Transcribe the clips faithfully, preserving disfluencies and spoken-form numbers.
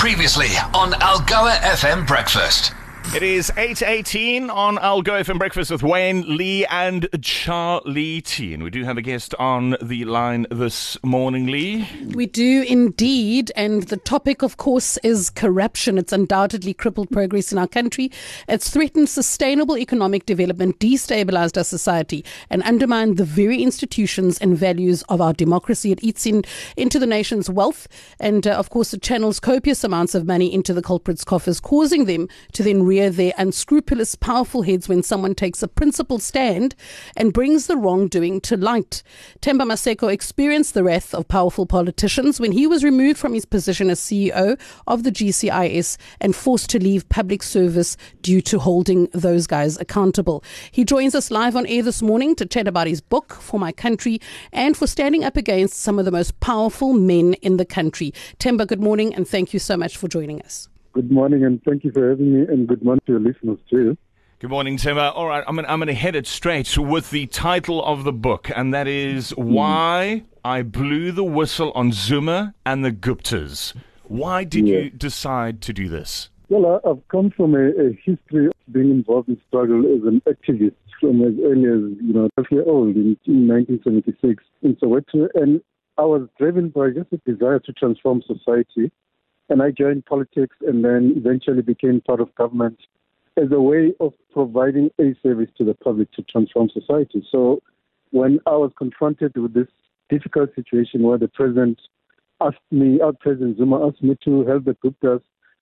Previously on Algoa F M Breakfast. It is eight eighteen on Algoa F M Breakfast with Wayne, Lee and Charlie T. And we do have a guest on the line this morning, Lee. We do indeed. And the topic, of course, is corruption. It's undoubtedly crippled progress in our country. It's threatened sustainable economic development, destabilized our society, and undermined the very institutions and values of our democracy. It eats in, into the nation's wealth. And, uh, of course, it channels copious amounts of money into the culprits' coffers, causing them to then rear their unscrupulous, powerful heads when someone takes a principled stand and brings the wrongdoing to light. Themba Maseko experienced the wrath of powerful politicians when he was removed from his position as C E O of the G C I S and forced to leave public service due to holding those guys accountable. He joins us live on air this morning to chat about his book, For My Country, and for standing up against some of the most powerful men in the country. Themba, good morning, and thank you so much for joining us. Good morning, and thank you for having me, and good morning to your listeners too. Good morning, Themba. All right, I'm going I'm to head it straight with the title of the book, and that is Why I Blew the Whistle on Zuma and the Guptas. Why did yeah. you decide to do this? Well, I, I've come from a, a history of being involved in struggle as an activist from as early as, you know, twelve years old in, in nineteen seventy-six in Soweto, and I was driven by just a desire to transform society. And I joined politics and then eventually became part of government as a way of providing a service to the public to transform society. So when I was confronted with this difficult situation where the president asked me, our President Zuma asked me to help the Guptas,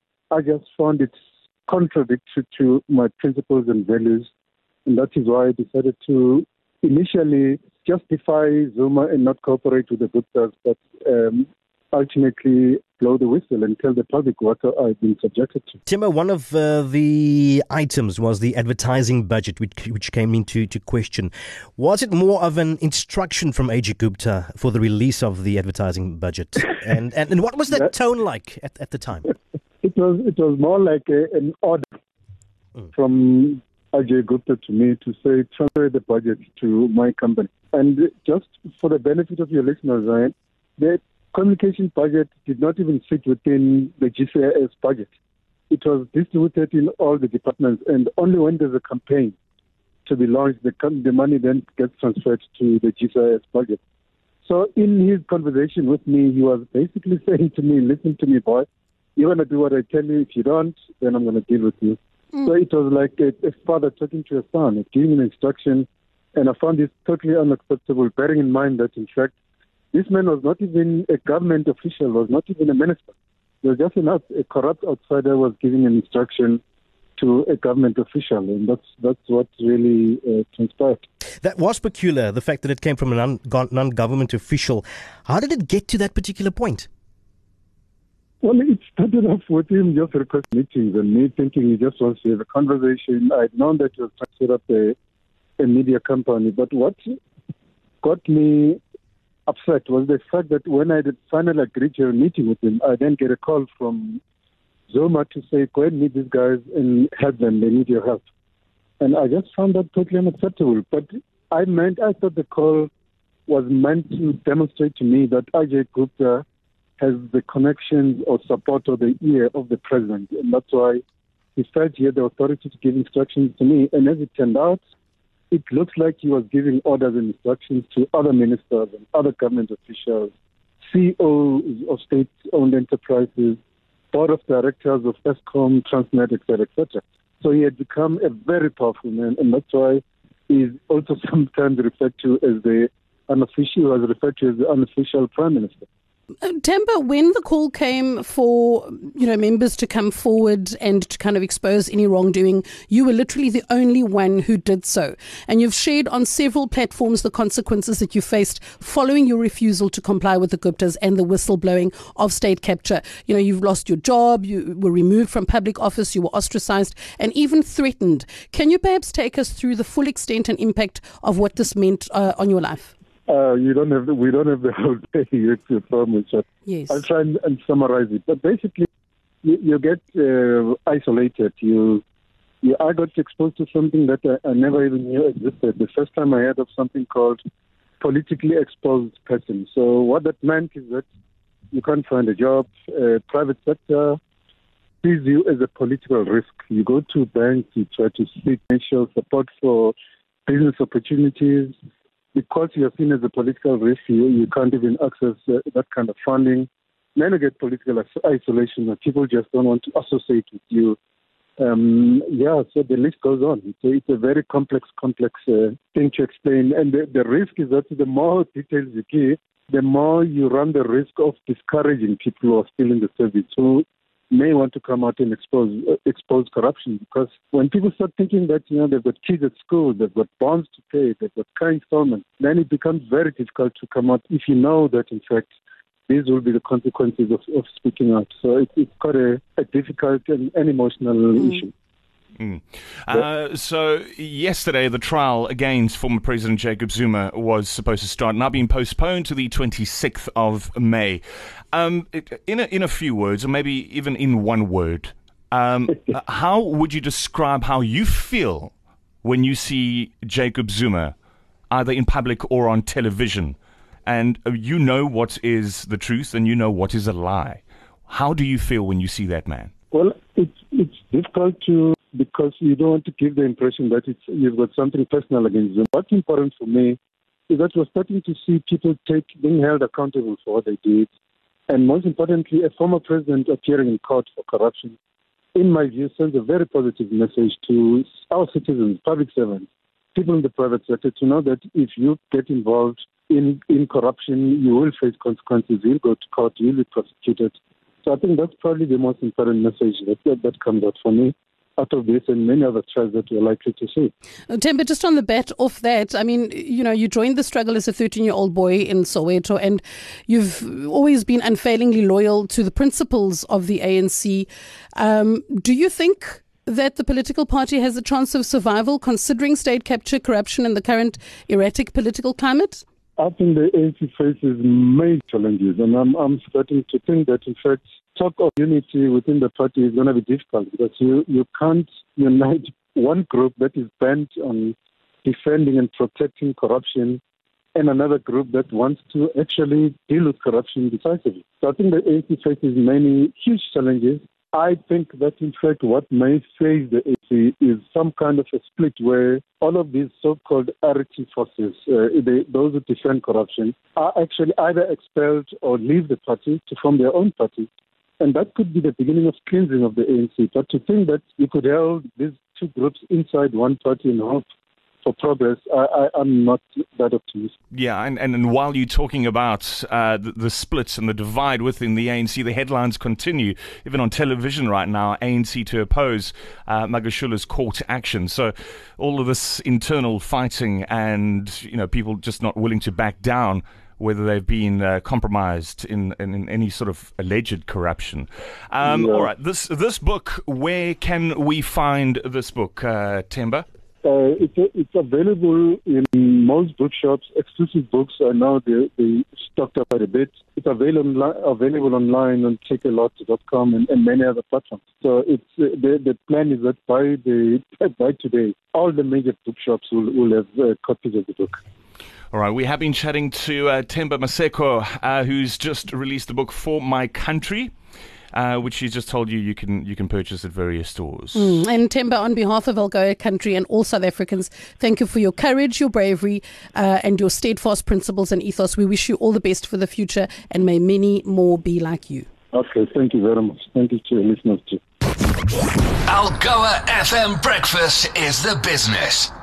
I just found it contradictory to my principles and values. And that is why I decided to initially justify Zuma and not cooperate with the Guptas, but um, ultimately blow the whistle and tell the public what I've been subjected to. Themba, one of uh, the items was the advertising budget, which, which came into to question. Was it more of an instruction from A G Gupta for the release of the advertising budget? and, and and what was that, that tone like at, at the time? It was it was more like a, an order mm. from Ajay Gupta to me to say transfer the budget to my company. And just for the benefit of your listeners, right, the communication budget did not even fit within the G C I S budget. It was distributed in all the departments, and only when there's a campaign to be launched, the, the money then gets transferred to the G C I S budget. So in his conversation with me, he was basically saying to me, listen to me, boy, you're going to do what I tell you. If you don't, then I'm going to deal with you. Mm. So it was like a, a father talking to a son, giving an instruction, and I found this totally unacceptable, bearing in mind that, in fact, this man was not even a government official, was not even a minister. He was just enough, a corrupt outsider was giving an instruction to a government official, and that's that's what really uh, transpired. That was peculiar, the fact that it came from a non- non-government official. How did it get to that particular point? Well, it started off with him just requesting meetings and me thinking he just wants to have a conversation. I'd known that he was trying to set up a, a media company, but what got me upset was the fact that when I did finally agree to a meeting with him, I then get a call from Zuma to say, go and meet these guys and help them, they need your help. And I just found that totally unacceptable. But I meant, I thought the call was meant to demonstrate to me that Ajay Gupta has the connections or support or the ear of the president. And that's why he felt he had the authority to give instructions to me. And as it turned out, it looks like he was giving orders and instructions to other ministers and other government officials, C E Os of state-owned enterprises, board of directors of Eskom, Transnet, et cetera, et cetera. So he had become a very powerful man, and that's why he's also sometimes referred to as the unofficial, was referred to as the unofficial prime minister. Themba, when the call came for, you know, members to come forward and to kind of expose any wrongdoing, you were literally the only one who did so. And you've shared on several platforms the consequences that you faced following your refusal to comply with the Guptas and the whistleblowing of state capture. You know, you've lost your job, you were removed from public office, you were ostracized and even threatened. Can you perhaps take us through the full extent and impact of what this meant uh, on your life? Uh, you don't have the, we don't have the whole day here to promise. Yes. I'll try and, and summarize it. But basically, you, you get uh, isolated. You, you, I got exposed to something that I, I never even knew existed. The first time I heard of something called politically exposed person. So what that meant is that you can't find a job, uh, private sector, sees you as a political risk. You go to banks, you try to seek financial support for business opportunities. Because you are seen as a political risk, you, you can't even access uh, that kind of funding. Then you get political isolation, and people just don't want to associate with you. Um, yeah, so the list goes on. It's a, it's a very complex, complex uh, thing to explain. And the, the risk is that the more details you give, the more you run the risk of discouraging people who are still in the service, who may want to come out and expose uh, expose corruption. Because when people start thinking that, you know, they've got kids at school, they've got bonds to pay, they've got car installments, then it becomes very difficult to come out if you know that, in fact, these will be the consequences of, of speaking out. So it, it's quite a, a difficult and an emotional mm. issue. Mm. Uh, so yesterday, the trial against former President Jacob Zuma was supposed to start, now being postponed to the twenty-sixth of May. Um, it, in, a, in a few words, or maybe even in one word, um, how would you describe how you feel when you see Jacob Zuma, either in public or on television, and you know what is the truth and you know what is a lie? How do you feel when you see that man? Well, it's it's difficult to, because you don't want to give the impression that it's you've got something personal against them. What's important for me is that we're starting to see people take being held accountable for what they did, and most importantly, a former president appearing in court for corruption, in my view, sends a very positive message to our citizens, public servants, people in the private sector, to know that if you get involved in, in corruption, you will face consequences. You'll go to court, you'll be prosecuted. So I think that's probably the most important message that, that, that comes out for me out of this and many other trials that we're likely to see. Temba, just on the bat of that, I mean, you know, you joined the struggle as a thirteen-year-old boy in Soweto, and you've always been unfailingly loyal to the principles of the A N C. Um, do you think that the political party has a chance of survival considering state capture, corruption, and the current erratic political climate? I think the A N C faces many challenges, and I'm, I'm starting to think that, in fact, talk of unity within the party is going to be difficult, because you, you can't unite one group that is bent on defending and protecting corruption and another group that wants to actually deal with corruption decisively. So I think the A N C faces many huge challenges. I think that, in fact, what may face the A N C is some kind of a split where all of these so-called arity forces, uh, they, those who defend corruption, are actually either expelled or leave the party to form their own party. And that could be the beginning of cleansing of the A N C. But to think that you could hold these two groups inside one party and hope for progress, I, I, I'm not that optimistic. Yeah, and, and, and while you're talking about uh, the, the splits and the divide within the A N C, the headlines continue, even on television right now, A N C to oppose uh, Magashula's court action. So all of this internal fighting and, you know, people just not willing to back down, whether they've been uh, compromised in, in, in any sort of alleged corruption. Um, yeah. All right, this this book, where can we find this book, uh, Temba? Uh, it's, a, it's available in most bookshops. Exclusive books are now they, they stocked up quite a bit. It's available available online on take a lot dot com and, and many other platforms. So it's uh, the the plan is that by the by today, all the major bookshops will, will have uh, copies of the book. All right, we have been chatting to uh, Temba Maseko, uh, who's just released the book For My Country, Uh, which she's just told you you can you can purchase at various stores. Mm. And Temba, on behalf of Algoa Country and all South Africans, thank you for your courage, your bravery, uh, and your steadfast principles and ethos. We wish you all the best for the future, and may many more be like you. Okay, thank you very much. Thank you to your listeners too. Algoa F M Breakfast is the business.